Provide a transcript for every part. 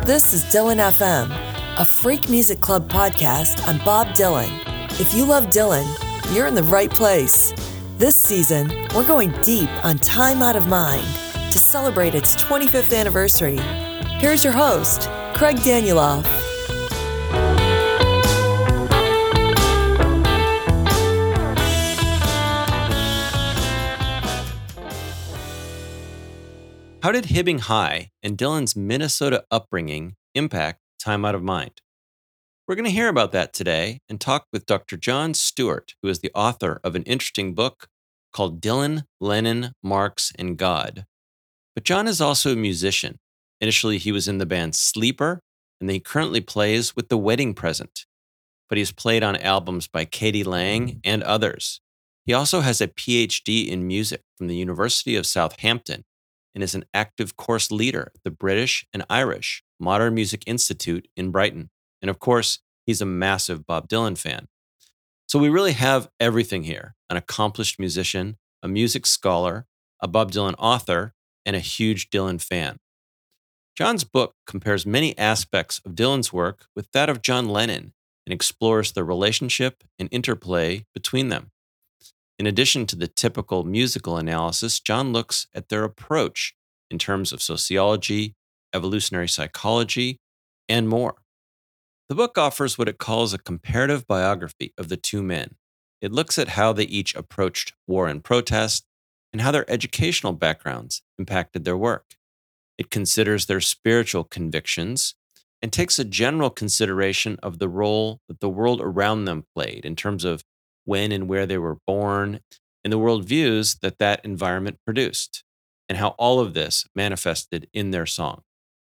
This is Dylan FM, a Freak Music Club podcast on Bob Dylan. If you love Dylan, you're in the right place. This season, we're going deep on Time Out of Mind to celebrate its 25th anniversary. Here's your host, Craig Danieloff. How did Hibbing High and Dylan's Minnesota upbringing impact Time Out of Mind? We're going to hear about that today and talk with Dr. Jon Stewart, who is the author of an interesting book called Dylan, Lennon, Marx, and God. But Jon is also a musician. Initially, he was in the band Sleeper, and he currently plays with The Wedding Present. But he's played on albums by k.d. lang and others. He also has a PhD in music from the University of Southampton and is an active course leader at the British and Irish Modern Music Institute in Brighton. And of course, he's a massive Bob Dylan fan. So we really have everything here: an accomplished musician, a music scholar, a Bob Dylan author, and a huge Dylan fan. Jon's book compares many aspects of Dylan's work with that of John Lennon and explores the relationship and interplay between them. In addition to the typical musical analysis, Jon looks at their approach in terms of sociology, evolutionary psychology, and more. The book offers what it calls a comparative biography of the two men. It looks at how they each approached war and protest and how their educational backgrounds impacted their work. It considers their spiritual convictions and takes a general consideration of the role that the world around them played in terms of when and where they were born, and the worldviews that that environment produced, and how all of this manifested in their song.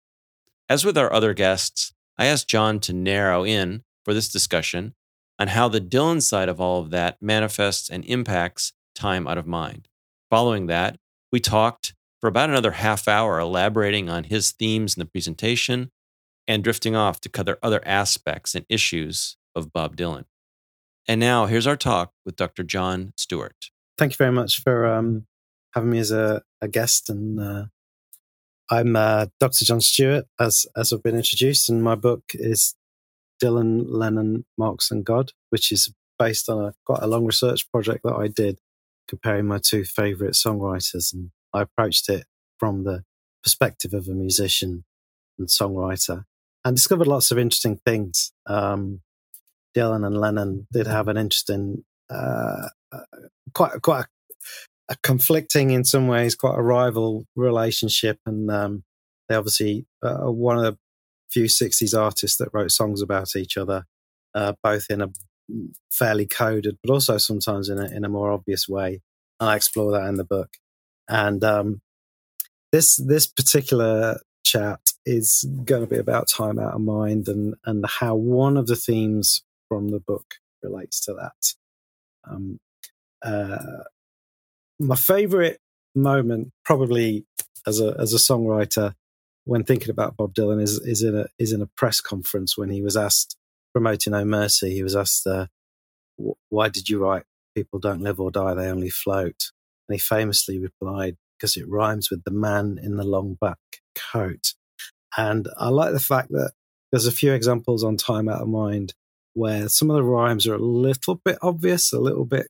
As with our other guests, I asked Jon to narrow in for this discussion on how the Dylan side of all of that manifests and impacts Time Out of Mind. Following that, we talked for about another half hour elaborating on his themes in the presentation and drifting off to cover other aspects and issues of Bob Dylan. And now, here's our talk with Dr. Jon Stewart. Thank you very much for having me as a guest. And I'm Dr. Jon Stewart, as I've been introduced, and my book is Dylan, Lennon, Marx, and God, which is based on quite a long research project that I did, comparing my two favourite songwriters. And I approached it from the perspective of a musician and songwriter, and discovered lots of interesting things. Dylan and Lennon did have an interesting, quite a conflicting in some ways, quite a rival relationship. And they obviously are one of the few 60s artists that wrote songs about each other, both in a fairly coded, but also sometimes in a more obvious way. And I explore that in the book. And this particular chat is going to be about Time Out of Mind and how one of the themes from the book relates to that. My favorite moment, probably as a songwriter, when thinking about Bob Dylan, is in a press conference when he was asked, promoting No Mercy, he was asked, "Why did you write People Don't Live or Die, They Only Float?" And he famously replied, "Because it rhymes with the man in the long black coat." And I like the fact that there's a few examples on Time Out of Mind where some of the rhymes are a little bit obvious, a little bit,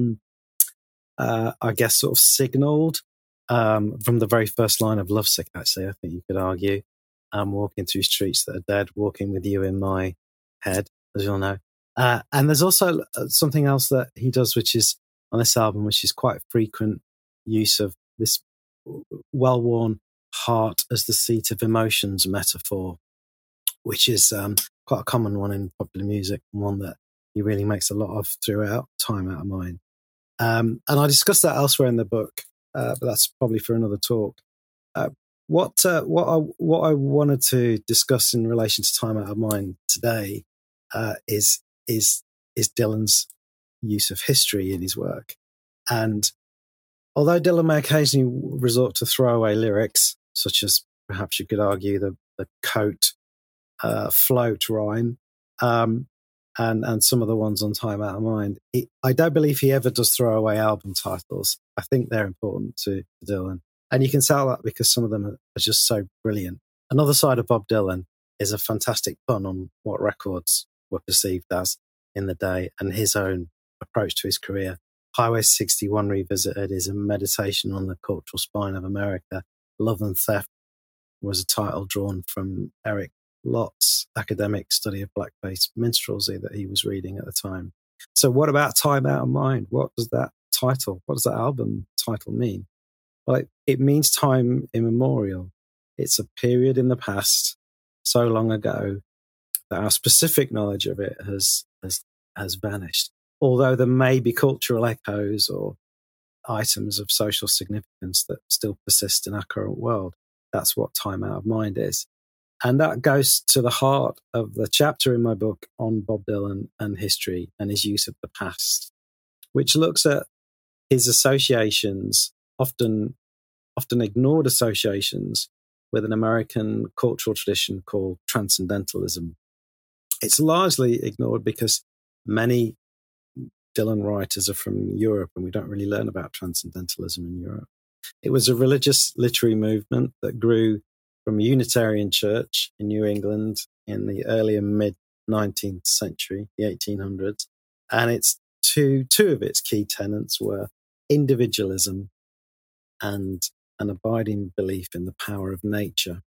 I guess, sort of signalled from the very first line of Lovesick, actually, I think you could argue. Walking through streets that are dead, walking with you in my head, as you'll know. And there's also something else that he does, which is on this album, which is quite frequent use of this well-worn heart as the seat of emotions metaphor, which is quite a common one in popular music, and one that he really makes a lot of throughout Time Out of Mind. And I discussed that elsewhere in the book, but that's probably for another talk. What I wanted to discuss in relation to Time Out of Mind today is Dylan's use of history in his work. And although Dylan may occasionally resort to throwaway lyrics, such as perhaps you could argue the coat float rhyme, and some of the ones on Time Out of Mind, I don't believe he ever does throw away album titles. I think they're important to Dylan. And you can tell that because some of them are just so brilliant. Another side of Bob Dylan is a fantastic pun on what records were perceived as in the day and his own approach to his career. Highway 61 Revisited is a meditation on the cultural spine of America. Love and Theft was a title drawn from Eric Lott's academic study of blackface minstrelsy that he was reading at the time. So what about Time Out of Mind? What does that album title mean? Well, it means time immemorial. It's a period in the past so long ago that our specific knowledge of it has vanished. Although there may be cultural echoes or items of social significance that still persist in our current world. That's what Time Out of Mind is. And that goes to the heart of the chapter in my book on Bob Dylan and history and his use of the past, which looks at his associations, often ignored associations, with an American cultural tradition called transcendentalism. It's largely ignored because many Dylan writers are from Europe, and we don't really learn about transcendentalism in Europe. It was a religious literary movement that grew from a Unitarian church in New England in the early and mid-19th century, the 1800s. And it's two of its key tenets were individualism and an abiding belief in the power of nature.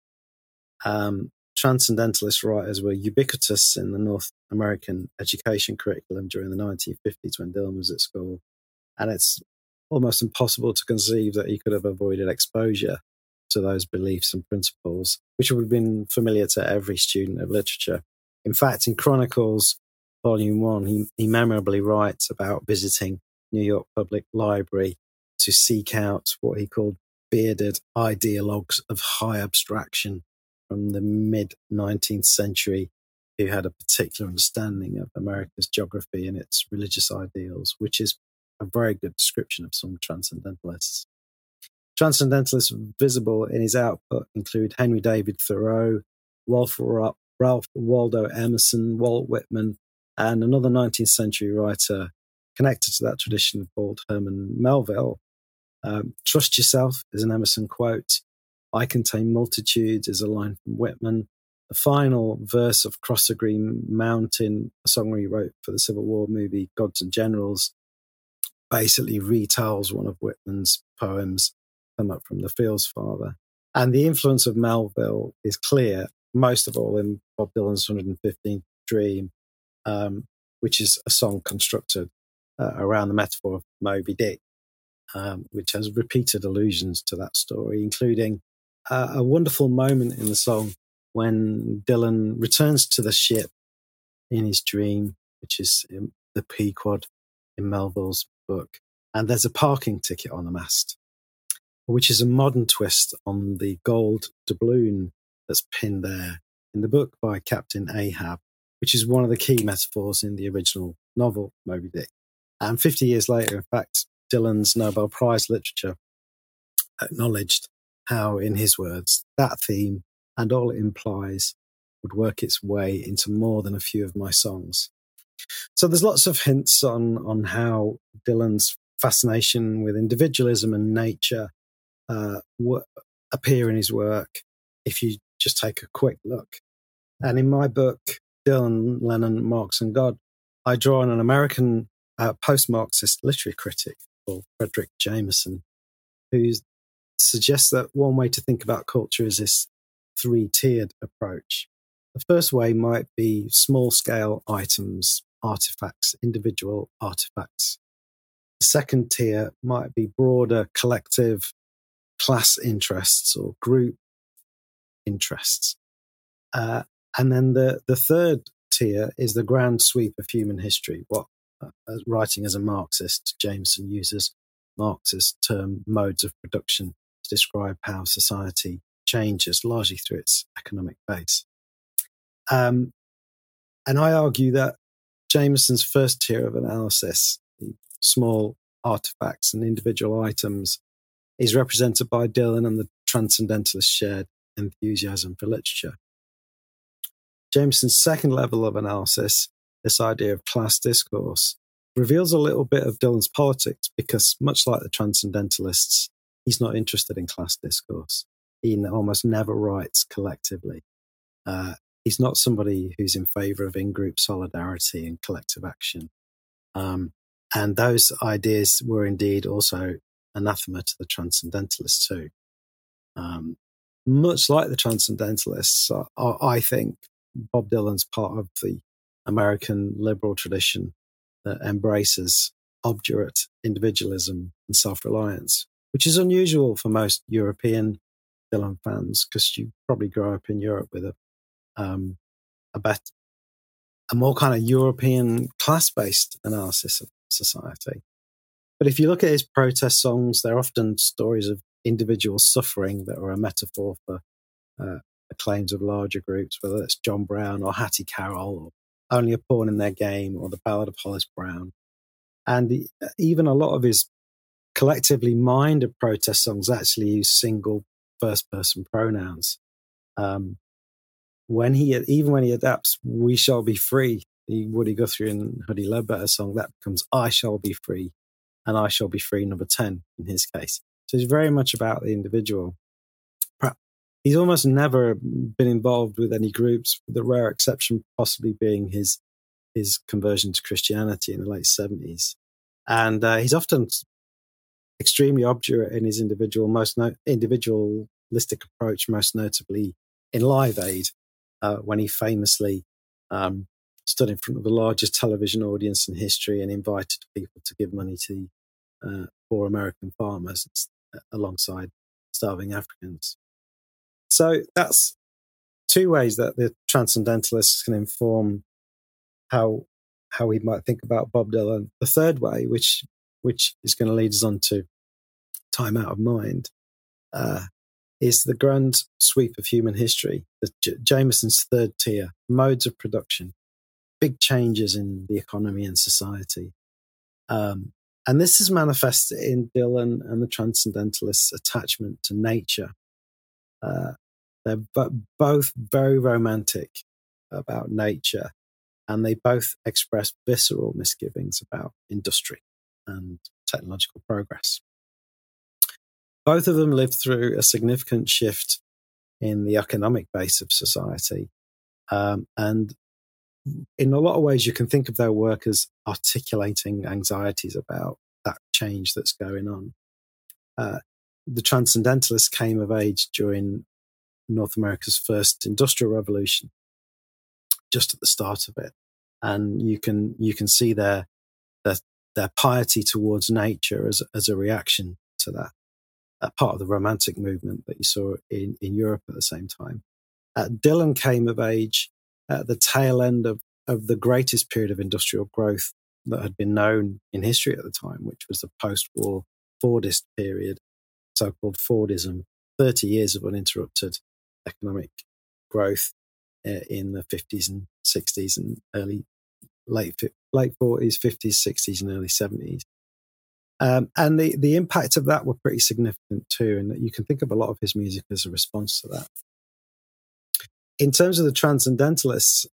Transcendentalist writers were ubiquitous in the North American education curriculum during the 1950s when Dylan was at school. And it's almost impossible to conceive that he could have avoided exposure to those beliefs and principles, which would have been familiar to every student of literature. In fact, in Chronicles, Volume 1, he memorably writes about visiting New York Public Library to seek out what he called bearded ideologues of high abstraction from the mid-19th century who had a particular understanding of America's geography and its religious ideals, which is a very good description of some transcendentalists. Transcendentalists visible in his output include Henry David Thoreau, Ralph Waldo Emerson, Walt Whitman, and another 19th century writer connected to that tradition called Herman Melville. Trust yourself is an Emerson quote. I contain multitudes is a line from Whitman. The final verse of Cross the Green Mountain, a song he wrote for the Civil War movie Gods and Generals, basically retells one of Whitman's poems, Come Up from the Fields, Father. And the influence of Melville is clear, most of all in Bob Dylan's 115th Dream, which is a song constructed around the metaphor of Moby Dick, which has repeated allusions to that story, including a wonderful moment in the song when Dylan returns to the ship in his dream, which is the Pequod in Melville's book. And there's a parking ticket on the mast, which is a modern twist on the gold doubloon that's pinned there in the book by Captain Ahab, which is one of the key metaphors in the original novel, Moby Dick. And 50 years later, in fact, Dylan's Nobel Prize literature acknowledged how, in his words, that theme and all it implies would work its way into more than a few of my songs. So there's lots of hints on how Dylan's fascination with individualism and nature appear in his work if you just take a quick look. And in my book, Dylan, Lennon, Marx and God, I draw on an American post-Marxist literary critic called Fredric Jameson, who suggests that one way to think about culture is this three-tiered approach. The first way might be small-scale items, artifacts, individual artifacts. The second tier might be broader collective class interests or group interests. And then the third tier is the grand sweep of human history, what, writing as a Marxist, Jameson uses Marx's term modes of production to describe how society changes largely through its economic base. And I argue that Jameson's first tier of analysis, the small artifacts and individual items, is represented by Dylan and the transcendentalist shared enthusiasm for literature. Jameson's second level of analysis, this idea of class discourse, reveals a little bit of Dylan's politics because, much like the transcendentalists, he's not interested in class discourse. He almost never writes collectively. He's not somebody who's in favour of in-group solidarity and collective action. And those ideas were indeed also anathema to the Transcendentalists too. Much like the Transcendentalists, I think Bob Dylan's part of the American liberal tradition that embraces obdurate individualism and self-reliance, which is unusual for most European Dylan fans, because you probably grow up in Europe with a more kind of European class-based analysis of society. But if you look at his protest songs, they're often stories of individual suffering that are a metaphor for the claims of larger groups, whether it's John Brown or Hattie Carroll or Only a Pawn in Their Game or The Ballad of Hollis Brown. And even a lot of his collectively minded protest songs actually use single first-person pronouns. When he adapts "We Shall Be Free," the Woody Guthrie and Huddie Ledbetter song, that becomes "I Shall Be Free," and "I Shall Be Free" number 10 in his case. So it's very much about the individual. He's almost never been involved with any groups, the rare exception possibly being his conversion to Christianity in the late 70s. And he's often extremely obdurate in his individualistic approach, most notably in Live Aid, when he famously stood in front of the largest television audience in history and invited people to give money to poor American farmers alongside starving Africans. So that's two ways that the Transcendentalists can inform how we might think about Bob Dylan. The third way, which is going to lead us on to Time Out of Mind, is the grand sweep of human history, Jameson's third tier, modes of production, big changes in the economy and society. And this is manifested in Dylan and the Transcendentalists' attachment to nature. They're both very romantic about nature, and they both express visceral misgivings about industry and technological progress. Both of them lived through a significant shift in the economic base of society. And in a lot of ways, you can think of their work as articulating anxieties about that change that's going on. The Transcendentalists came of age during North America's first industrial revolution, just at the start of it. And you can see their piety towards nature as a reaction to that. Part of the Romantic movement that you saw in Europe at the same time. Dylan came of age at the tail end of the greatest period of industrial growth that had been known in history at the time, which was the post-war Fordist period, so-called Fordism, 30 years of uninterrupted economic growth in the 50s and 60s and late 40s, 50s, 60s and early 70s. And the impact of that were pretty significant too, and you can think of a lot of his music as a response to that. In terms of the Transcendentalists,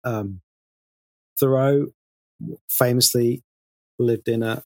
Thoreau famously lived in a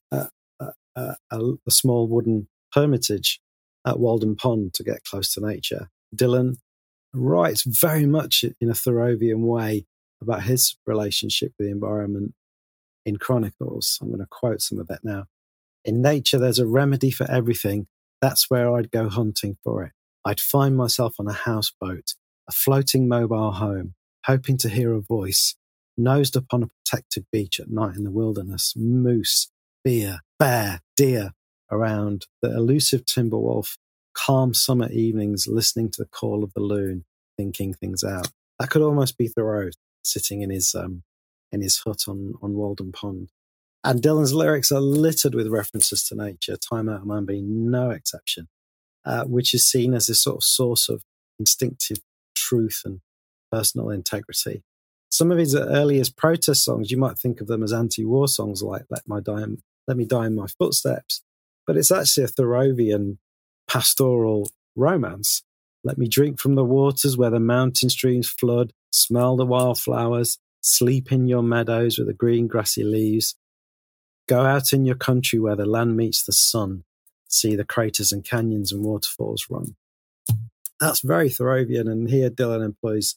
small wooden hermitage at Walden Pond to get close to nature. Dylan writes very much in a Thoreauvian way about his relationship with the environment in Chronicles. I'm going to quote some of that now. "In nature, there's a remedy for everything. That's where I'd go hunting for it. I'd find myself on a houseboat, a floating mobile home, hoping to hear a voice, nosed upon a protected beach at night in the wilderness, moose, bear, deer around, the elusive timber wolf, calm summer evenings listening to the call of the loon, thinking things out." That could almost be Thoreau sitting in his hut on Walden Pond. And Dylan's lyrics are littered with references to nature, Time Out of Mind being no exception, which is seen as this sort of source of instinctive truth and personal integrity. Some of his earliest protest songs, you might think of them as anti-war songs like Let Me Die in My Footsteps, but it's actually a Thoreauvian pastoral romance. Let me drink from the waters where the mountain streams flood, smell the wildflowers, sleep in your meadows with the green grassy leaves, go out in your country where the land meets the sun, see the craters and canyons and waterfalls run. That's very Thoreauvian, and here Dylan employs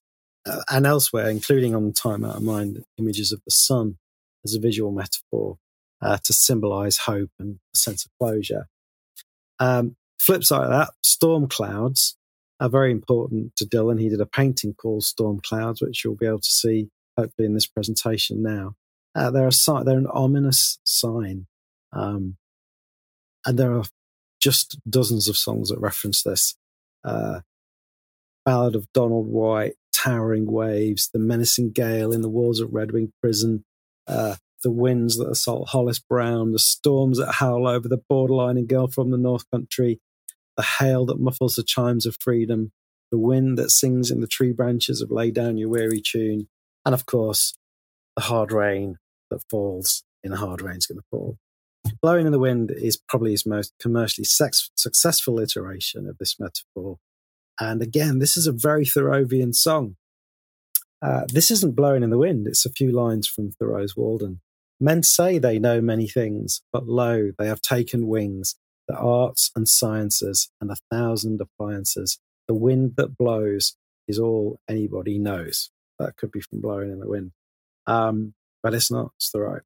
and elsewhere, including on Time Out of Mind, images of the sun as a visual metaphor to symbolize hope and a sense of closure. Flip side of that, storm clouds are very important to Dylan. He did a painting called Storm Clouds, which you'll be able to see hopefully in this presentation now. They're an ominous sign. And there are just dozens of songs that reference this. Ballad of Donald White, Towering Waves, The Menacing Gale in the Walls of Red Wing Prison, The Winds That Assault Hollis Brown, The Storms That Howl Over the Borderline and Girl from the North Country, The Hail That Muffles the Chimes of Freedom, The Wind That Sings in the Tree Branches of Lay Down Your Weary Tune, and of course, The Hard Rain That Falls in A Hard Rain's Gonna Fall. Blowing in the Wind is probably his most commercially successful iteration of this metaphor. And again, this is a very Thoreauvian song. This isn't Blowing in the Wind, it's a few lines from Thoreau's Walden. Men say they know many things, but lo, they have taken wings, the arts and sciences and 1,000 appliances. The wind that blows is all anybody knows. That could be from Blowing in the Wind. But it's not, it's Thoreau.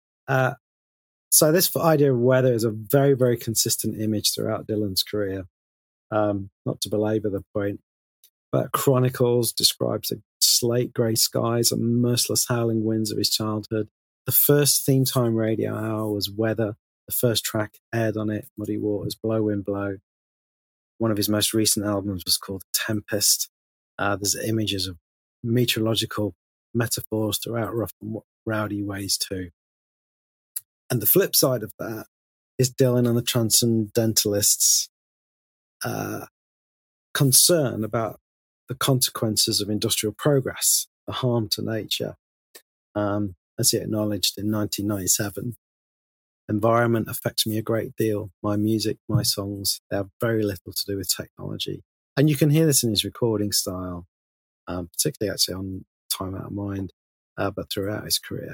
So this idea of weather is a very, very consistent image throughout Dylan's career. Not to belabor the point, but Chronicles describes the slate grey skies and merciless howling winds of his childhood. The first theme time radio hour was Weather. The first track aired on it, Muddy Waters, Blow Wind Blow. One of his most recent albums was called Tempest. There's images of meteorological metaphors throughout rough and rowdy ways too. And the flip side of that is Dylan and the Transcendentalists' concern about the consequences of industrial progress, the harm to nature. As he acknowledged in 1997, environment affects me a great deal. My music, my songs, they have very little to do with technology. And you can hear this in his recording style, particularly actually on Time Out of Mind, but throughout his career.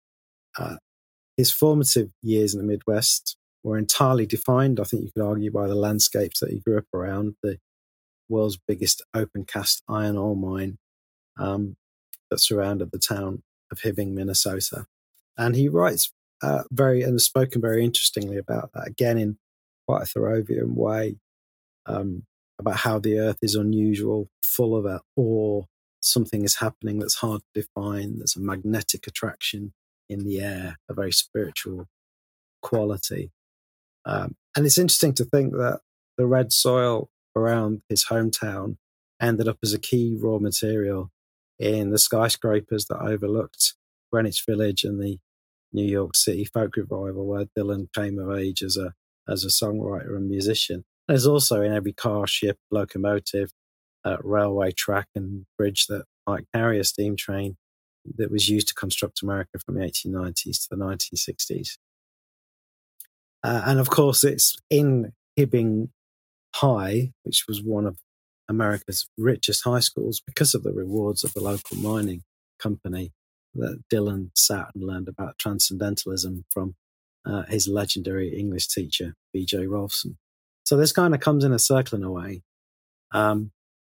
His formative years in the Midwest were entirely defined, I think you could argue, by the landscapes that he grew up around, the world's biggest open-cast iron ore mine that surrounded the town of Hibbing, Minnesota. And he writes and has spoken very interestingly about that, again in quite a Thoreauvian way, about how the earth is unusual, full of ore, something is happening that's hard to define, there's a magnetic attraction in the air, a very spiritual quality. And it's interesting to think that the red soil around his hometown ended up as a key raw material in the skyscrapers that overlooked Greenwich Village and the New York City folk revival, where Dylan came of age as a songwriter and musician. There's also in every car, ship, locomotive, railway track and bridge that might carry a steam train that was used to construct America from the 1890s to the 1960s. And of course, it's in Hibbing High, which was one of America's richest high schools, because of the rewards of the local mining company, that Dylan sat and learned about transcendentalism from his legendary English teacher, B.J. Rolfson. So this kind of comes in a circle in a way. And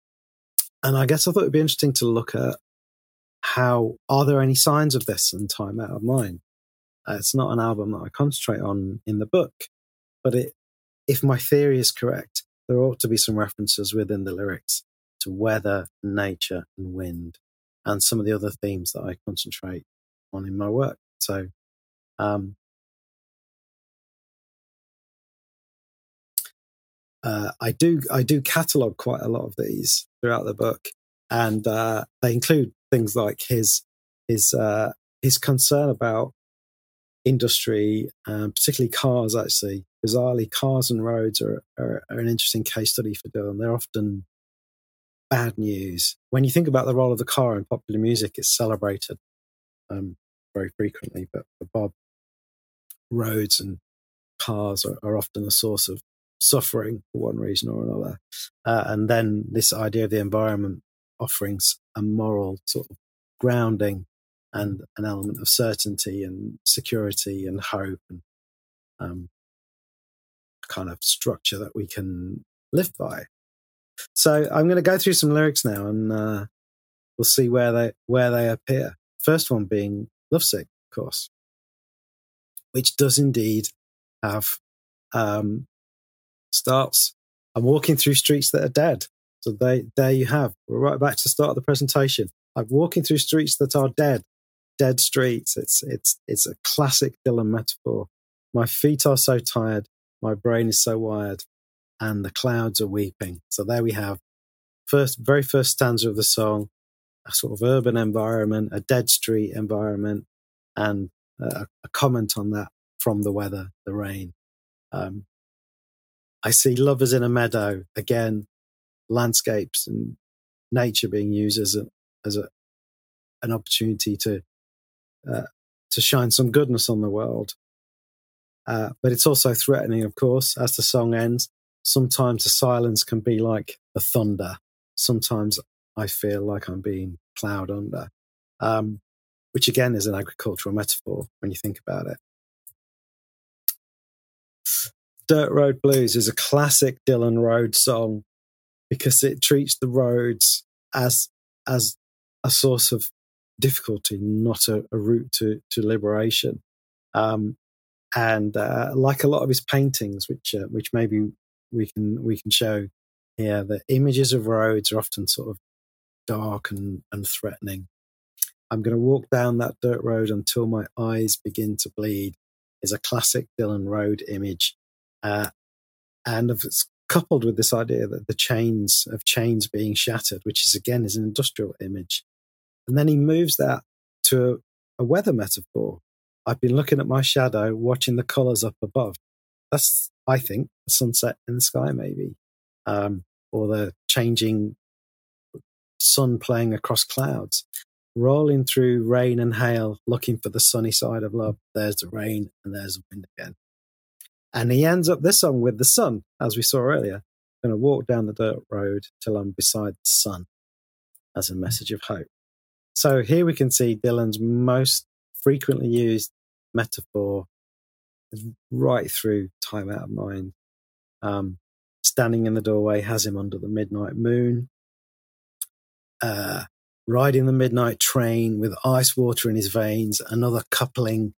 I guess I thought it'd be interesting to look at are there any signs of this in Time Out of Mind? It's not an album that I concentrate on in the book, but if my theory is correct, there ought to be some references within the lyrics to weather, nature, and wind, and some of the other themes that I concentrate on in my work. So, I do catalogue quite a lot of these throughout the book, and they include things like his concern about industry, particularly cars. Actually, bizarrely, cars and roads are an interesting case study for Dylan. They're often bad news. When you think about the role of the car in popular music, it's celebrated very frequently, but for Bob, roads and cars are often a source of suffering for one reason or another. And then this idea of the environment offering a moral sort of grounding and an element of certainty and security and hope and kind of structure that we can live by. So I'm going to go through some lyrics now and we'll see where they appear. First one being Lovesick, of course, which does indeed have starts. I'm walking through streets that are dead. So there you have. We're right back to the start of the presentation. I'm walking through streets that are dead streets. It's a classic Dylan metaphor. My feet are so tired, my brain is so wired, and the clouds are weeping. So there we have very first stanza of the song, a sort of urban environment, a dead street environment, and a comment on that from the weather, the rain. I see lovers in a meadow, again, landscapes and nature being used as an opportunity to shine some goodness on the world. But it's also threatening, of course, as the song ends. Sometimes the silence can be like the thunder. Sometimes I feel like I'm being plowed under, which again is an agricultural metaphor when you think about it. Dirt Road Blues is a classic Dylan road song because it treats the roads as a source of difficulty, not a route to liberation. And like a lot of his paintings, which maybe we can show here, the images of roads are often sort of dark and threatening. I'm going to walk down that dirt road until my eyes begin to bleed is a classic Dylan road image. And it's coupled with this idea that the chains being shattered, which is again is an industrial image. And then he moves that to a weather metaphor. I've been looking at my shadow, watching the colours up above. That's, I think, the sunset in the sky, maybe, or the changing sun playing across clouds, rolling through rain and hail, looking for the sunny side of love. There's the rain and there's the wind again. And he ends up this song with the sun, as we saw earlier. I'm going to walk down the dirt road till I'm beside the sun, as a message of hope. So here we can see Dylan's most frequently used metaphor right through Time Out of Mind. Standing in the doorway has him under the midnight moon. Riding the midnight train with ice water in his veins, another coupling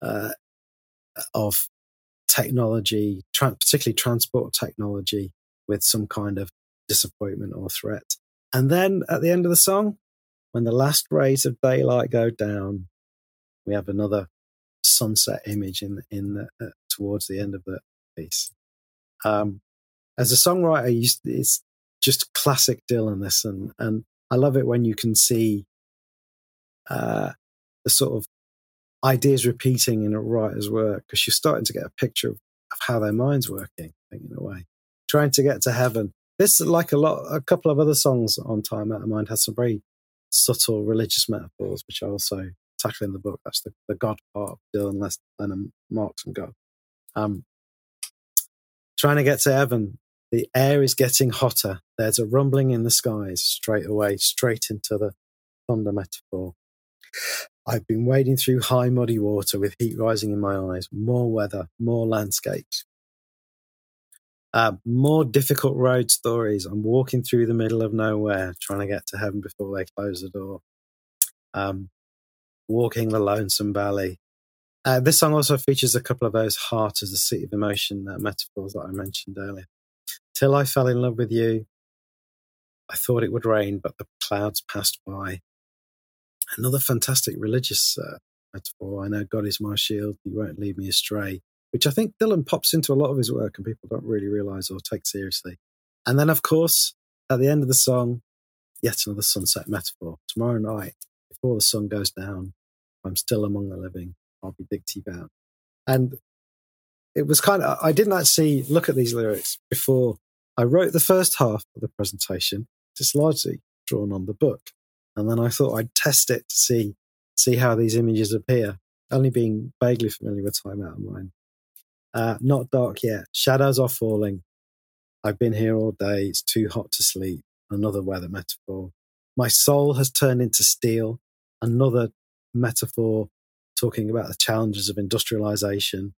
of technology, particularly transport technology, with some kind of disappointment or threat. And then at the end of the song, when the last rays of daylight go down, we have another sunset image in towards the end of the piece. As a songwriter, it's just classic Dylan, this, and I love it when you can see the sort of ideas repeating in a writer's work, because you're starting to get a picture of how their mind's working, in a way. Trying to get to heaven. This, like a couple of other songs on Time Out of Mind, has some very subtle religious metaphors, which I also tackle in the book. That's the God part of Dylan Lennon Marks and God. Trying to get to heaven. The air is getting hotter. There's a rumbling in the skies straight into the thunder metaphor. I've been wading through high muddy water with heat rising in my eyes. More weather, more landscapes. More difficult road stories. I'm walking through the middle of nowhere, trying to get to heaven before they close the door. Walking the lonesome valley. This song also features a couple of those heart as the seat of emotion metaphors that I mentioned earlier. Till I fell in love with you, I thought it would rain, but the clouds passed by. Another fantastic religious metaphor. I know God is my shield, he won't lead me astray, which I think Dylan pops into a lot of his work and people don't really realise or take seriously. And then, of course, at the end of the song, yet another sunset metaphor. Tomorrow night, before the sun goes down, I'm still among the living, I'll be dignity bound. And it was I didn't actually look at these lyrics before I wrote the first half of the presentation. It's largely drawn on the book. And then I thought I'd test it to see how these images appear, only being vaguely familiar with Time Out of Mind. Not dark yet. Shadows are falling. I've been here all day. It's too hot to sleep. Another weather metaphor. My soul has turned into steel. Another metaphor talking about the challenges of industrialization.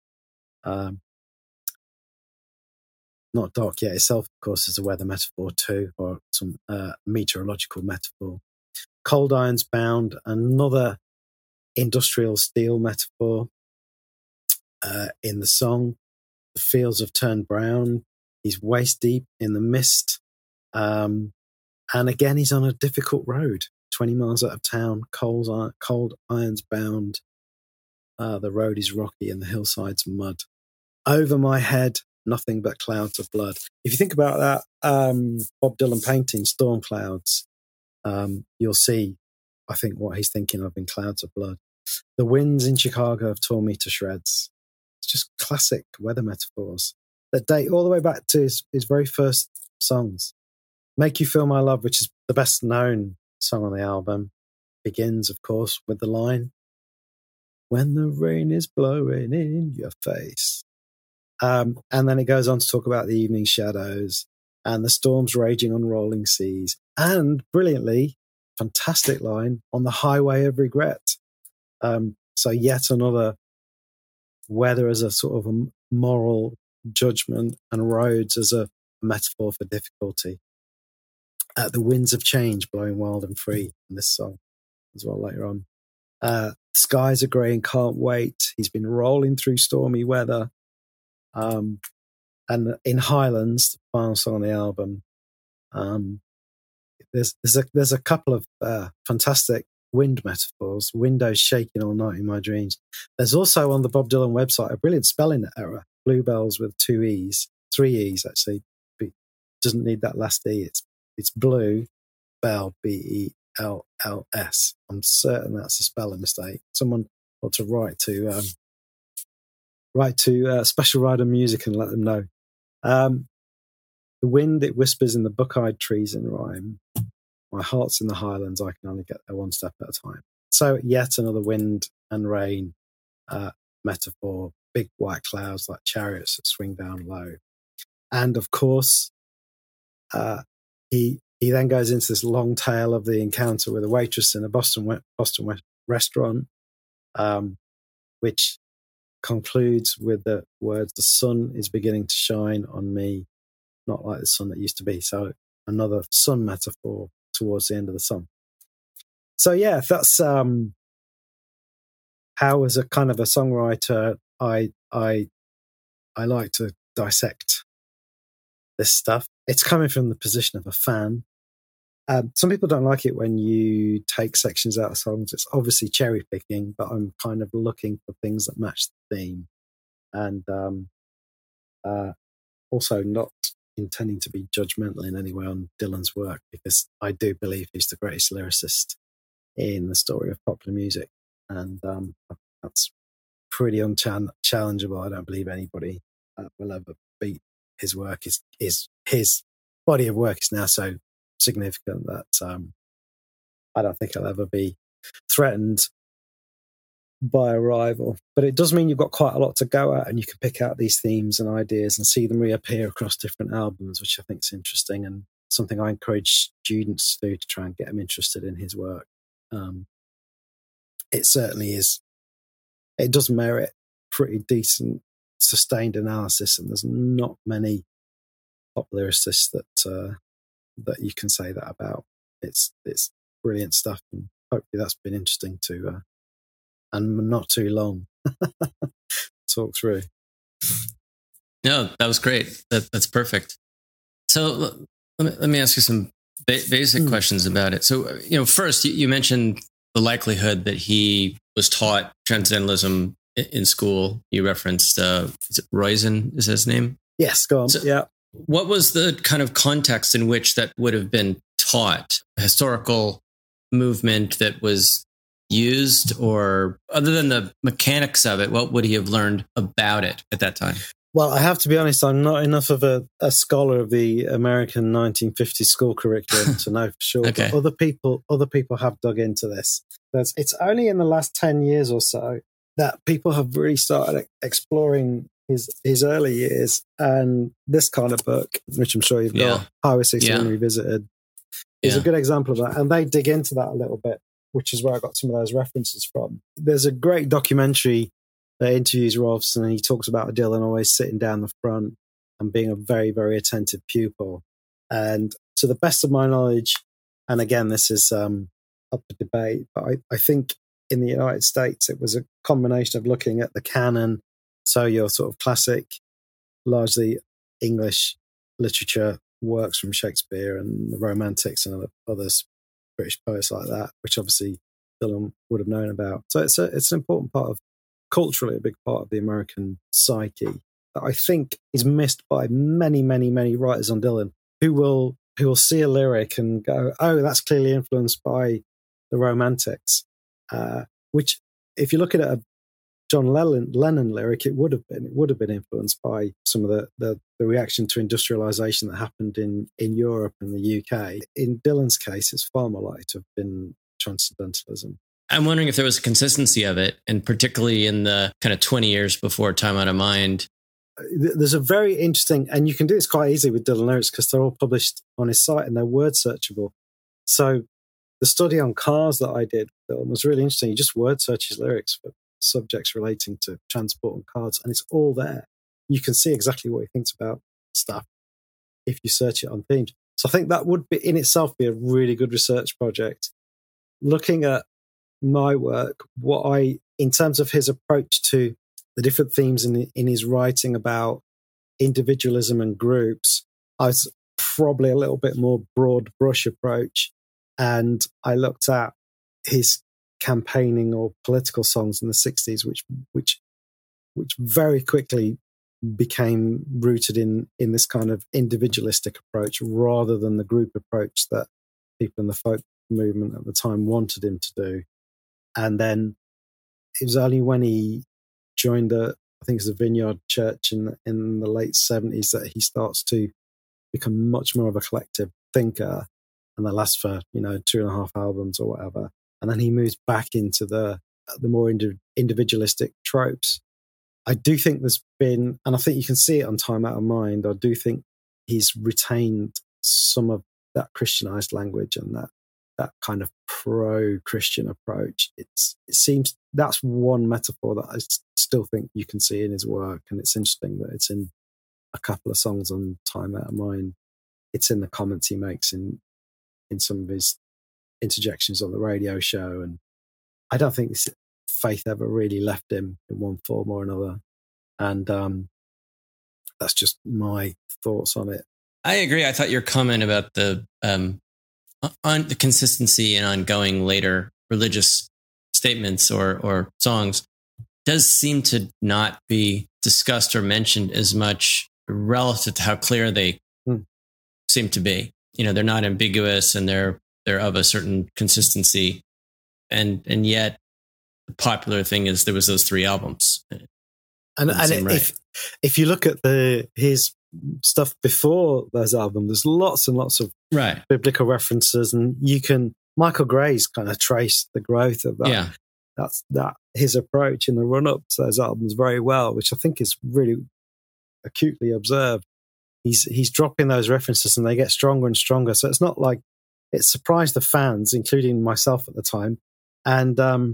Not dark yet itself, of course, is a weather metaphor too, or some meteorological metaphor. Cold irons bound, another industrial steel metaphor in the song. The fields have turned brown. He's waist deep in the mist. And again, he's on a difficult road, 20 miles out of town, cold irons bound. The road is rocky and the hillside's mud. Over my head, nothing but clouds of blood. If you think about that Bob Dylan painting, Storm Clouds, you'll see, I think, what he's thinking of in clouds of blood. The winds in Chicago have torn me to shreds. It's just classic weather metaphors that date all the way back to his very first songs. Make You Feel My Love, which is the best known song on the album, begins, of course, with the line, when the rain is blowing in your face. And then it goes on to talk about the evening shadows and the storms raging on rolling seas. And brilliantly, fantastic line, on the highway of regret. So yet another weather as a sort of a moral judgment and roads as a metaphor for difficulty. The winds of change blowing wild and free in this song as well later on. Skies are grey and can't wait. He's been rolling through stormy weather. And in Highlands, the final song on the album, there's a couple of fantastic wind metaphors. Windows shaking all night in my dreams. There's also on the Bob Dylan website a brilliant spelling error. Bluebells with 2 E's, 3 E's actually. Doesn't need that last E. It's blue bell, Bells. I'm certain that's a spelling mistake. Someone ought to write to Special Rider Music and let them know. The wind, it whispers in the buck-eyed trees in rhyme. My heart's in the highlands, I can only get there one step at a time. So yet another wind and rain metaphor, big white clouds like chariots that swing down low. And of course, he then goes into this long tale of the encounter with a waitress in a Boston restaurant, which concludes with the words, the sun is beginning to shine on me, not like the sun that used to be. So another sun metaphor towards the end of the song. So yeah, that's how as a kind of a songwriter, I like to dissect this stuff. It's coming from the position of a fan. Some people don't like it when you take sections out of songs. It's obviously cherry picking, but I'm kind of looking for things that match the theme. And also not intending to be judgmental in any way on Dylan's work, because I do believe he's the greatest lyricist in the story of popular music. And that's pretty unchallengeable. I don't believe anybody will ever beat his work. His body of work is now so significant that I don't think he'll ever be threatened by a rival. But it does mean you've got quite a lot to go at, and you can pick out these themes and ideas and see them reappear across different albums, which I think is interesting and something I encourage students to do to try and get them interested in his work. It certainly is. It does merit pretty decent, sustained analysis, and there's not many pop lyricists that you can say that about. It's brilliant stuff, and hopefully that's been interesting to and not too long talk through. No, that was great. That's perfect. So let me ask you some basic questions about it. So, first you mentioned the likelihood that he was taught transcendentalism in school. You referenced, is it Roizen, is his name? Yes, go on. So, yeah. What was the kind of context in which that would have been taught? A historical movement that was used, or other than the mechanics of it, what would he have learned about it at that time? Well, I have to be honest, I'm not enough of a scholar of the American 1950s school curriculum to know for sure. Okay. But other people have dug into this. It's only in the last 10 years or so that people have really started exploring his early years, and this kind of book, which I'm sure you've got, Highway 61 Revisited, is a good example of that. And they dig into that a little bit, which is where I got some of those references from. There's a great documentary that interviews Rolfson, and he talks about Dylan always sitting down the front and being a very, very attentive pupil. And to the best of my knowledge, and again, this is up for debate. But I think in the United States, it was a combination of looking at the canon, so your sort of classic, largely English literature works from Shakespeare and the Romantics and other British poets like that, which obviously Dylan would have known about. So it's an important part of, culturally, a big part of the American psyche that I think is missed by many, many, many writers on Dylan who will see a lyric and go, "Oh, that's clearly influenced by the Romantics," which, if you look at a John Lennon lyric, it would have been influenced by some of the reaction to industrialization that happened in Europe and the UK. In Dylan's case, it's far more likely to have been transcendentalism. I'm wondering if there was a consistency of it, and particularly in the kind of 20 years before Time Out of Mind. There's a very interesting, and you can do this quite easily with Dylan lyrics because they're all published on his site and they're word searchable. So the study on cars that I did was really interesting. You just word search his lyrics for subjects relating to transport and cars, and it's all there. You can see exactly what he thinks about stuff if you search it on themes. So I think that would be in itself be a really good research project. Looking at my work, in terms of his approach to the different themes in his writing about individualism and groups, I was probably a little bit more broad brush approach, and I looked at his campaigning or political songs in the 60s, which very quickly became rooted in this kind of individualistic approach rather than the group approach that people in the folk movement at the time wanted him to do. And then it was only when he joined I think it's the Vineyard Church in the late 70s that he starts to become much more of a collective thinker, and that lasts for 2.5 albums or whatever. And then he moves back into the more individualistic tropes. I do think there's been, and I think you can see it on Time Out of Mind, I do think he's retained some of that Christianized language and that kind of pro-Christian approach. It seems that's one metaphor that I still think you can see in his work, and it's interesting that it's in a couple of songs on Time Out of Mind. It's in the comments he makes in some of his interjections on the radio show, and I don't think this faith ever really left him in one form or another, and that's just my thoughts on it. I agree. I thought your comment about the on the consistency and ongoing later religious statements or songs does seem to not be discussed or mentioned as much relative to how clear they seem to be. They're not ambiguous, and they're of a certain consistency, and yet the popular thing is there was those 3 albums. And if you look at his stuff before those albums, there's lots and lots of biblical references, and Michael Gray's kind of traced the growth of that. Yeah. That's his approach in the run up to those albums very well, which I think is really acutely observed. He's dropping those references and they get stronger and stronger. So it's not like it surprised the fans, including myself at the time. And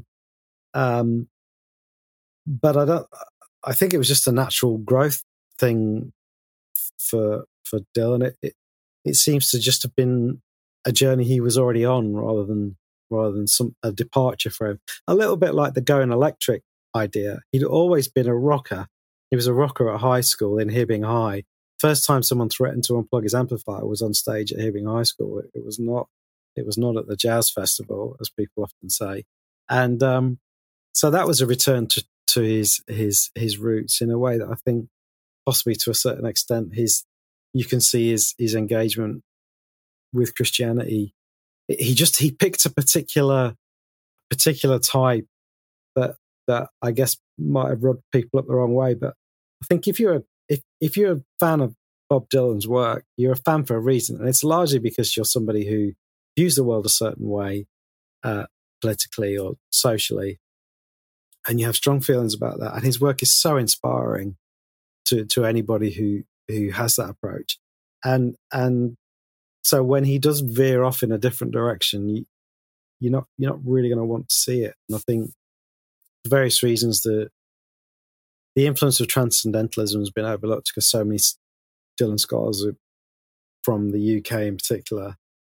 but I think it was just a natural growth thing for Dylan. It seems to just have been a journey he was already on rather than a departure for him. A little bit like the Going Electric idea. He'd always been a rocker. He was a rocker at high school in Hibbing High. First time someone threatened to unplug his amplifier was on stage at Hibbing High School. It was not at the jazz festival, as people often say. And so that was a return to his roots in a way that I think possibly to a certain extent you can see his engagement with Christianity. He picked a particular type that I guess might have rubbed people up the wrong way. But I think if you're a fan of Bob Dylan's work, you're a fan for a reason, and it's largely because you're somebody who views the world a certain way, politically or socially, and you have strong feelings about that. And his work is so inspiring to anybody who has that approach. And so when he does veer off in a different direction, you're not really going to want to see it. And I think for various reasons the influence of transcendentalism has been overlooked because so many Dylan scholars from the UK in particular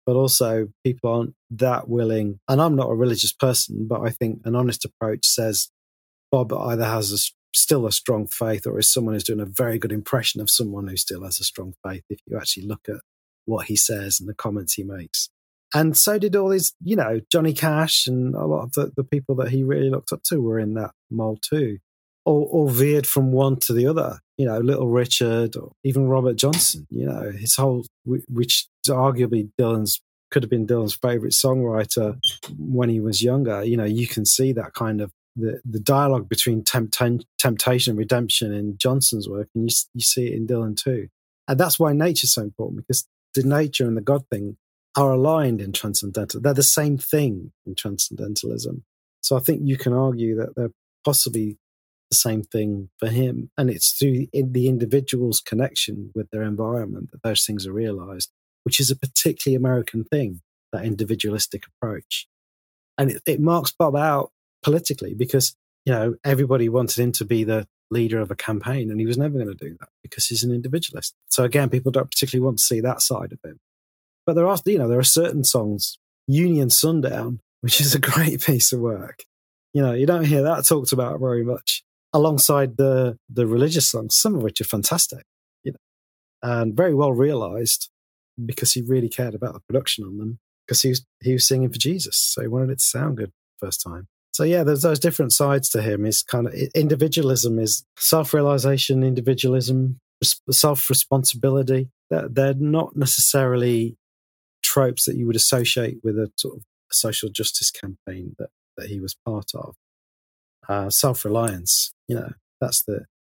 but also people aren't that willing. And I'm not a religious person, but I think an honest approach says Bob either has still a strong faith or is someone who's doing a very good impression of someone who still has a strong faith if you actually look at what he says and the comments he makes. And so did all his, Johnny Cash and a lot of the people that he really looked up to were in that mold too, or veered from one to the other. Little Richard or even Robert Johnson, his whole, which is arguably could have been Dylan's favorite songwriter when he was younger. You can see that kind of the dialogue between temptation and redemption in Johnson's work, and you see it in Dylan too. And that's why nature's so important, because the nature and the God thing are aligned in transcendental. They're the same thing in transcendentalism. So I think you can argue that they're possibly the same thing for him. And it's through the individual's connection with their environment that those things are realized, which is a particularly American thing, that individualistic approach. And it marks Bob out politically because, everybody wanted him to be the leader of a campaign, and he was never going to do that because he's an individualist. So again, people don't particularly want to see that side of him. But there are certain songs, Union Sundown, which is a great piece of work. You don't hear that talked about very much, alongside the religious songs, some of which are fantastic, and very well realized because he really cared about the production on them, because he was singing for Jesus, so he wanted it to sound good first time. So yeah, there's those different sides to him. Is kind of individualism, is self-realization, individualism, self-responsibility. They're not necessarily tropes that you would associate with a sort of a social justice campaign that he was part of. Self-reliance, that's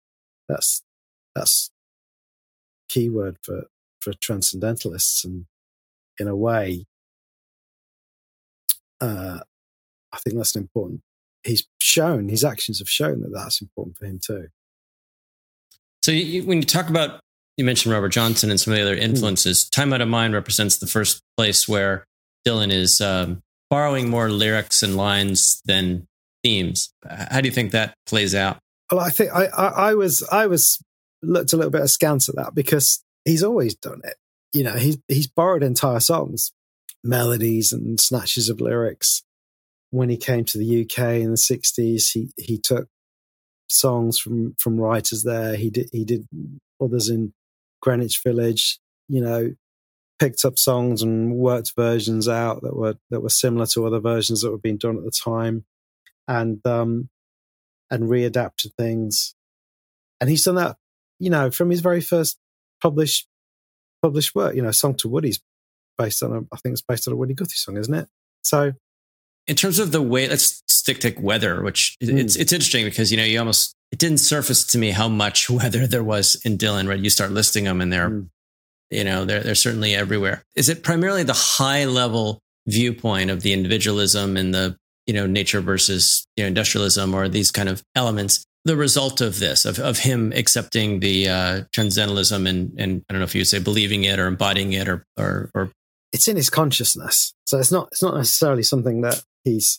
keyword for transcendentalists, and in a way, I think that's important. His actions have shown that that's important for him too. So when you talk about, you mentioned Robert Johnson and some of the other influences, Time Out of Mind represents the first place where Dylan is borrowing more lyrics and lines than themes. How do you think that plays out? Well, I think I was looked a little bit askance at that, because he's always done it. He's borrowed entire songs, melodies and snatches of lyrics. When he came to the UK in the 60s, he took songs from writers there. He did others in Greenwich Village, picked up songs and worked versions out that were similar to other versions that were being done at the time, and readapted things. And he's done that, from his very first published work. Song to Woody's based on I think it's based on a Woody Guthrie song, isn't it? So, in terms of the way, let's stick to Weather, which it's interesting because, it didn't surface to me how much Weather there was in Dylan, right? You start listing them and they're certainly everywhere. Is it primarily the high level viewpoint of the individualism and the, nature versus, industrialism, or these kind of elements, the result of this, of him accepting the transcendentalism and I don't know if you would say believing it or embodying it or it's in his consciousness. So it's not necessarily something that he's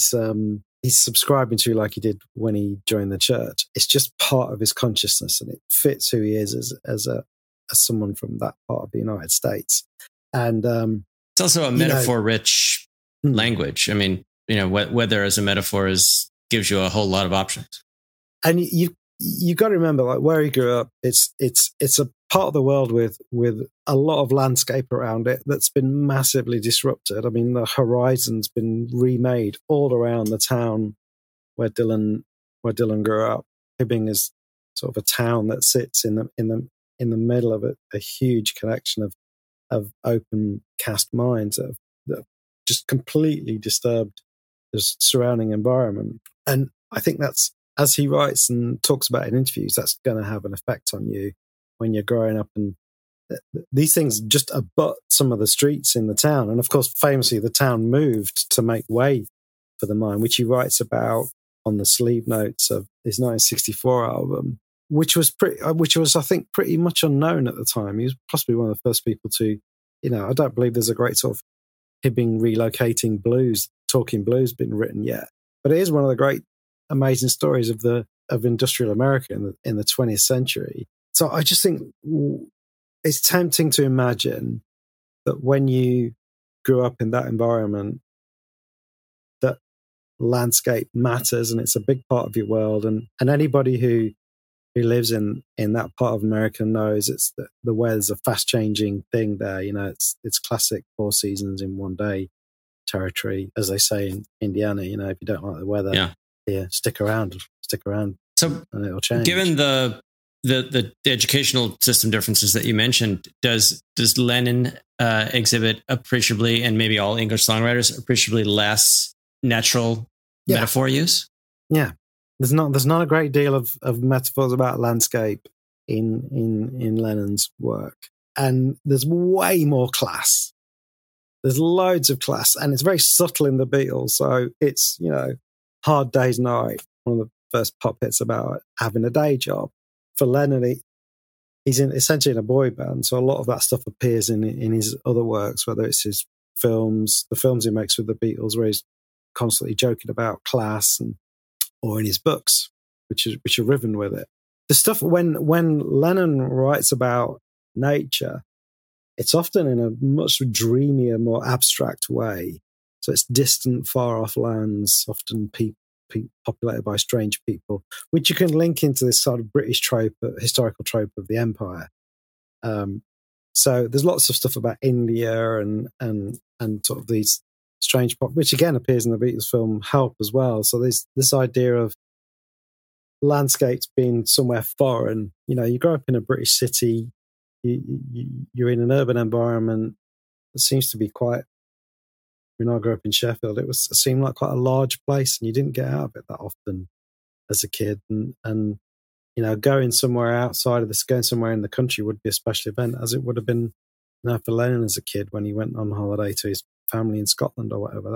subscribing to like he did when he joined the church. It's just part of his consciousness, and it fits who he is as someone from that part of the United States. And it's also a metaphor-rich language. I mean, Weather as a metaphor gives you a whole lot of options. And you got to remember, like, where he grew up, it's a part of the world with a lot of landscape around it that's been massively disrupted. I mean, the horizon's been remade all around the town where Dylan grew up. Hibbing is sort of a town that sits in the middle of a huge collection of open cast mines that have just completely disturbed the surrounding environment. And I think that's, as he writes and talks about in interviews, that's going to have an effect on you when you're growing up. And these things just abut some of the streets in the town. And of course, famously, the town moved to make way for the mine, which he writes about on the sleeve notes of his 1964 album, which was, I think, pretty much unknown at the time. He was possibly one of the first people to, I don't believe there's a great sort of Hibbing relocating blues, talking blues been written yet. But it is one of the great, amazing stories of industrial America in the 20th century. So I just think it's tempting to imagine that when you grew up in that environment, that landscape matters and it's a big part of your world. And anybody who lives in that part of America knows it's the weather's a fast changing thing there. You know, it's classic 4 seasons in one day territory, as they say in Indiana. You know, if you don't like the weather, stick around, so and it'll change. Given the educational system differences that you mentioned, does Lennon exhibit appreciably, and maybe all English songwriters appreciably less natural metaphor use? Yeah, there's not a great deal of metaphors about landscape in Lennon's work, and there's way more class. There's loads of class, and it's very subtle in the Beatles. So it's, you know, Hard Day's Night, one of the first pop hits about having a day job. For Lennon, he's essentially in a boy band, so a lot of that stuff appears in his other works, whether it's his films, the films he makes with the Beatles, where he's constantly joking about class, or in his books, which are riven with it. The stuff when Lennon writes about nature, it's often in a much dreamier, more abstract way. So it's distant, far-off lands, often populated by strange people, which you can link into this sort of British trope, historical trope of the empire. So there's lots of stuff about India and sort of these strange pop, which again appears in the Beatles film Help as well. So there's this idea of landscapes being somewhere foreign. You know, you grow up in a British city, you're in an urban environment that seems to be quite. When I grew up in Sheffield, it seemed like quite a large place, and you didn't get out of it that often as a kid. And you know, going somewhere outside of this, going somewhere in the country would be a special event, as it would have been, you know, for Lennon as a kid when he went on holiday to his family in Scotland or whatever.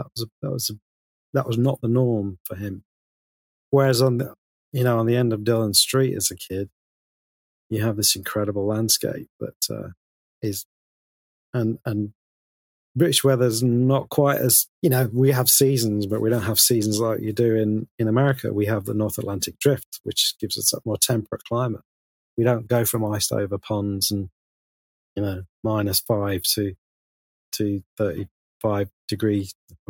That was not the norm for him. Whereas on the end of Dillon Street as a kid, you have this incredible landscape that is, and British weather's not quite as, you know, we have seasons, but we don't have seasons like you do in America. We have the North Atlantic Drift, which gives us a more temperate climate. We don't go from iced over ponds and, you know, -5 to 35 degree,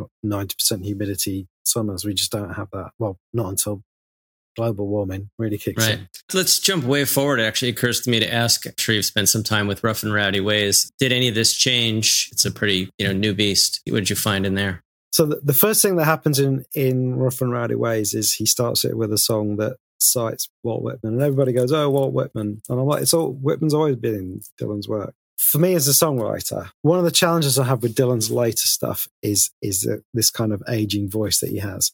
90% humidity summers. We just don't have that. Well, not until global warming really kicks in. Let's jump way forward. It actually occurs to me to ask, I'm sure you've spent some time with Rough and Rowdy Ways. Did any of this change? It's a pretty, you know, new beast. What did you find in there? So the first thing that happens in Rough and Rowdy Ways is he starts it with a song that cites Walt Whitman, and everybody goes, "Oh, Walt Whitman," and I'm like, Whitman's always been in Dylan's work. For me as a songwriter, one of the challenges I have with Dylan's later stuff is this kind of aging voice that he has.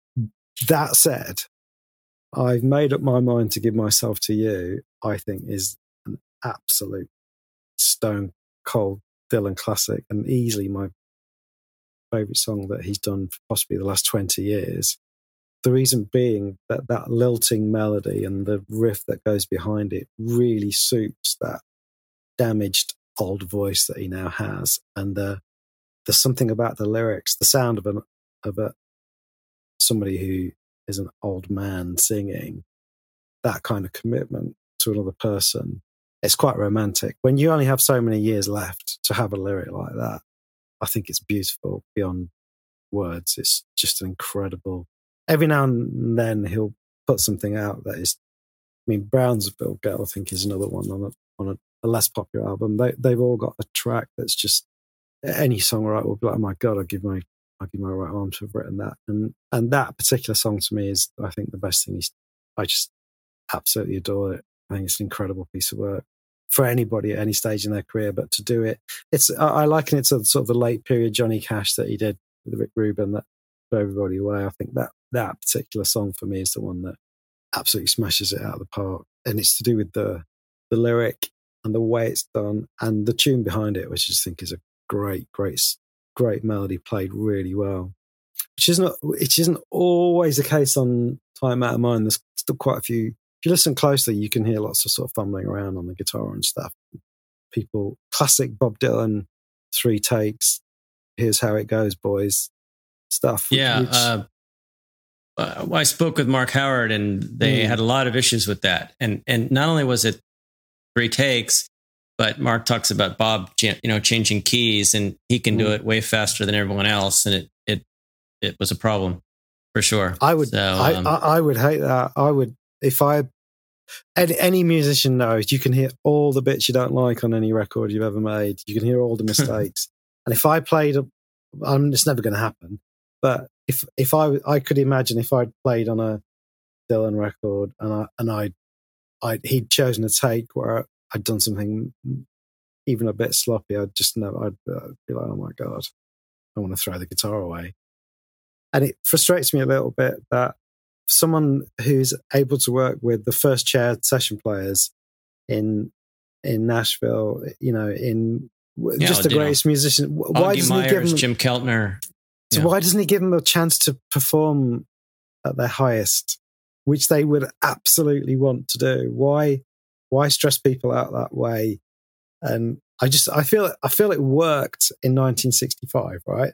That said, I've made up my mind to Give Myself to You, I think is an absolute stone cold Dylan classic, and easily my favourite song that he's done for possibly the last 20 years. The reason being that lilting melody and the riff that goes behind it really suits that damaged old voice that he now has. And there's something about the lyrics, the sound of somebody who is an old man singing, that kind of commitment to another person. It's quite romantic. When you only have so many years left to have a lyric like that, I think it's beautiful beyond words. It's just an incredible. Every now and then he'll put something out that is, I mean, Brownsville Girl, I think, is another one on a less popular album. They've all got a track that's just, any songwriter will be like, oh my God, I'll give my right arm to have written that. And that particular song to me is, I think, the best thing. I just absolutely adore it. I think it's an incredible piece of work for anybody at any stage in their career. But to do it, I liken it to sort of the late period Johnny Cash that he did with Rick Rubin, that Blew Everybody Away. I think that particular song for me is the one that absolutely smashes it out of the park. And it's to do with the lyric and the way it's done and the tune behind it, which I just think is a great melody played really well. Which isn't always the case on Time Out of Mind. There's still quite a few. If you listen closely, you can hear lots of sort of fumbling around on the guitar and stuff. People, classic Bob Dylan, 3 takes. Here's how it goes, boys. Stuff. Yeah. I spoke with Mark Howard, and they had a lot of issues with that. And not only was it 3 takes, but Mark talks about Bob, changing keys, and he can do it way faster than everyone else, and it was a problem for sure. I would, so, I would hate that. I would, if any musician knows, you can hear all the bits you don't like on any record you've ever made. You can hear all the mistakes, and if I played, it's never going to happen. But if I could imagine if I'd played on a Dylan record and he'd chosen a take where I'd done something even a bit sloppy, I'd be like, oh my God, I want to throw the guitar away. And it frustrates me a little bit that someone who's able to work with the first chair session players in Nashville, just the greatest musician, why doesn't he give them, Jim Keltner? So why doesn't he give them a chance to perform at their highest, which they would absolutely want to do? Why stress people out that way? And I feel it worked in 1965, right?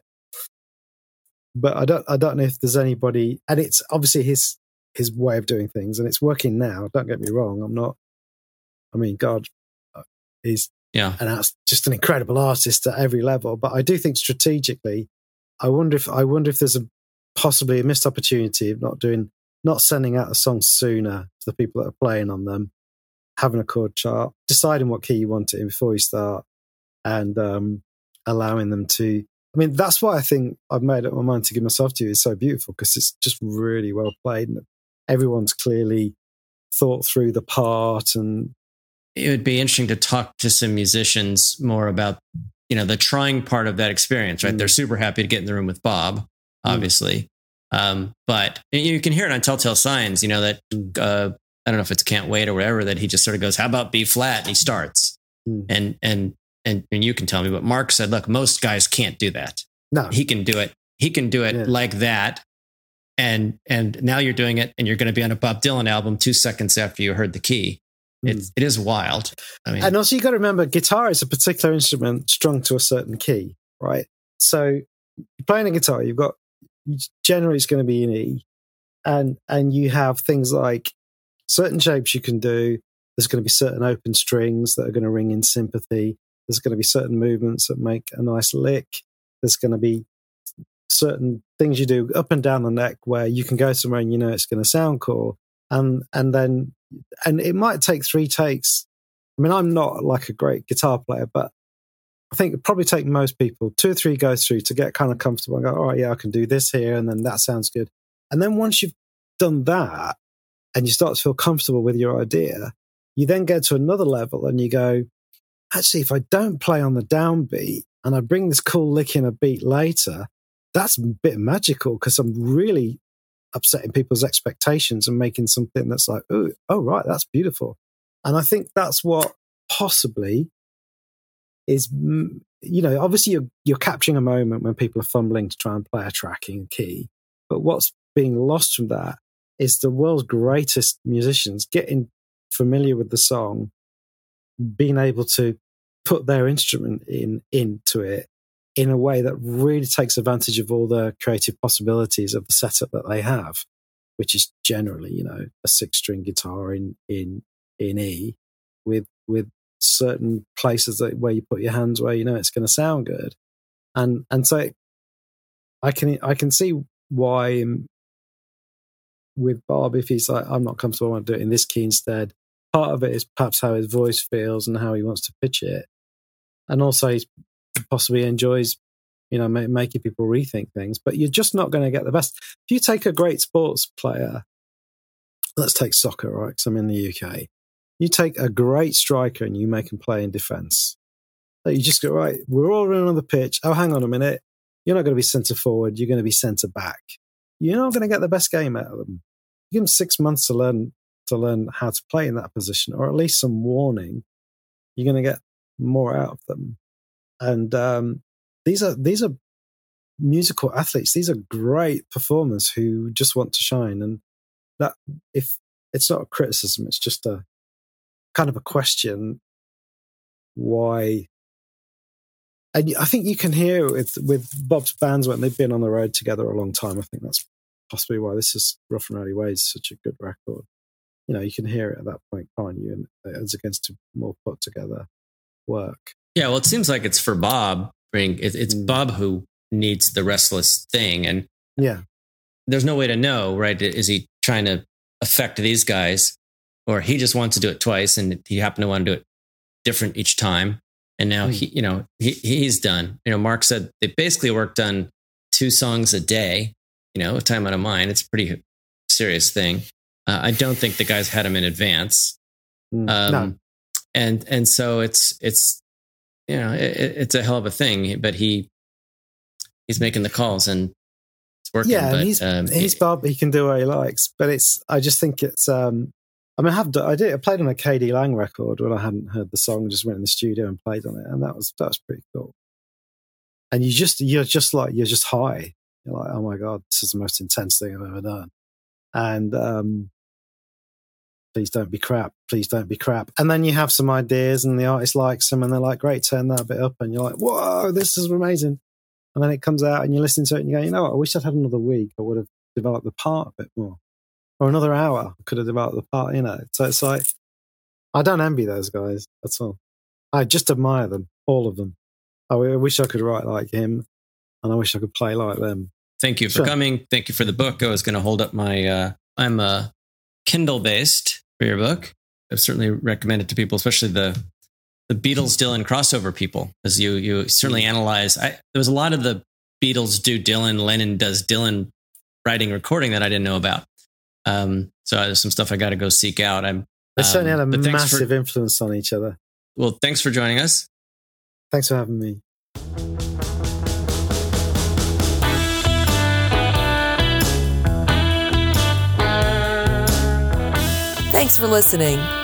But I don't know if there's anybody, and it's obviously his way of doing things, and it's working now. Don't get me wrong. God, he's just an incredible artist at every level. But I do think strategically, I wonder if there's possibly a missed opportunity of not sending out the songs sooner to the people that are playing on them, having a chord chart, deciding what key you want it in before you start, and allowing them to. I mean, that's why I think I've made up my mind to give myself to you. It's so beautiful because it's just really well played, and everyone's clearly thought through the part. And it would be interesting to talk to some musicians more about, the trying part of that experience, right? They're super happy to get in the room with Bob, obviously. But you can hear it on Telltale Signs, that, I don't know if it's Can't Wait or whatever, that he just sort of goes, how about B flat? And he starts. And you can tell me, but Mark said, look, most guys can't do that. No. He can do it. He can do it like that. And now you're doing it, and you're going to be on a Bob Dylan album 2 seconds after you heard the key. It is wild. And also you got to remember, guitar is a particular instrument strung to a certain key, right? So you're playing a guitar, generally it's going to be in E, and you have things like certain shapes you can do. There's going to be certain open strings that are going to ring in sympathy. There's going to be certain movements that make a nice lick. There's going to be certain things you do up and down the neck where you can go somewhere and it's going to sound cool. And it might take 3 takes. I mean, I'm not like a great guitar player, but I think it'd probably take most people 2 or 3 goes through to get kind of comfortable and go, all right, yeah, I can do this here. And then that sounds good. And then once you've done that and you start to feel comfortable with your idea, you then go to another level and you go, actually, if I don't play on the downbeat and I bring this cool lick in a beat later, that's a bit magical because I'm really upsetting people's expectations and making something that's like, oh, right, that's beautiful. And I think that's what possibly is, obviously you're capturing a moment when people are fumbling to try and play a track in key. But what's being lost from that is the world's greatest musicians getting familiar with the song, being able to put their instrument into it in a way that really takes advantage of all the creative possibilities of the setup that they have, which is generally, a 6-string guitar in E with certain places where you put your hands where it's going to sound good, and so I can see why with Bob, if he's like, I'm not comfortable, I want to do it in this key instead. Part of it is perhaps how his voice feels and how he wants to pitch it. And also he possibly enjoys, making people rethink things. But you're just not going to get the best. If you take a great sports player, let's take soccer, right? Because I'm in the UK. You take a great striker and you make him play in defence. So you just go, right, we're all running on the pitch. Oh, hang on a minute. You're not going to be centre forward. You're going to be centre back. You're not going to get the best game out of them. You give them 6 months to learn how to play in that position, or at least some warning. You're going to get more out of them. And these are musical athletes. These are great performers who just want to shine. And that, if it's not a criticism, it's just a kind of a question. Why? And I think you can hear it with Bob's bands when they've been on the road together a long time. I think that's possibly why this is Rough and Rowdy Ways such a good record. You can hear it at that point, can't you? And as against to more put together. work. Yeah, well, it seems like it's for Bob. It's Bob who needs the Restless thing, and there's no way to know, right? Is he trying to affect these guys, or he just wants to do it twice, and he happened to want to do it different each time, and now he's done. Mark said they basically worked on 2 songs a day. With Time Out of Mind, it's a pretty serious thing. I don't think the guys had him in advance, No. and so it's it's a hell of a thing. But he's making the calls and it's working. Yeah, but, and he's Bob. He can do what he likes, but I just think it's. I played on a KD Lang record when I hadn't heard the song. Just went in the studio and played on it, and that was pretty cool. And you're just high. You're like, oh my God, this is the most intense thing I've ever done. And please don't be crap. Please don't be crap. And then you have some ideas and the artist likes them and they're like, great, turn that bit up. And you're like, whoa, this is amazing. And then it comes out and you listen to it and you go, you know what, I wish I'd had another week. I would have developed the part a bit more. Or another hour, I could have developed the part, So it's like, I don't envy those guys at all. I just admire them, all of them. I wish I could write like him. And I wish I could play like them. Thank you for coming. Thank you for the book. I was going to hold up my, I'm Kindle-based for your book. I've certainly recommend it to people, especially the Beatles Dylan crossover people, as you certainly analyze. There was a lot of the Beatles do Dylan, Lennon does Dylan writing, recording that I didn't know about. So there's some stuff I got to go seek out. They certainly had a massive influence on each other. Well, thanks for joining us. Thanks for having me. Thanks for listening.